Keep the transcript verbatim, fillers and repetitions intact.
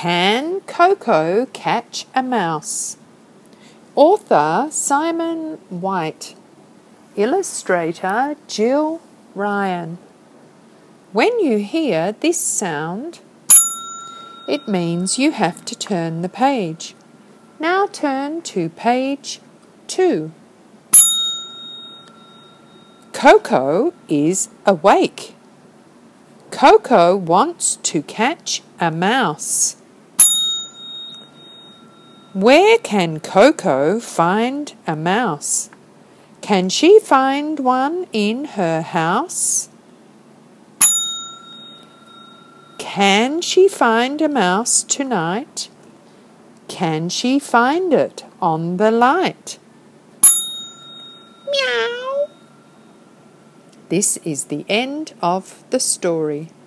Can Coco catch a mouse? Author Simon White. Illustrator Jill Ryan. When you hear this sound, it means you have to turn the page. Now turn to page two. Coco is awake. Coco wants to catch a mouse. Where can Coco find a mouse? Can she find one in her house? Can she find a mouse tonight? Can she find it on the light? Meow. This is the end of the story.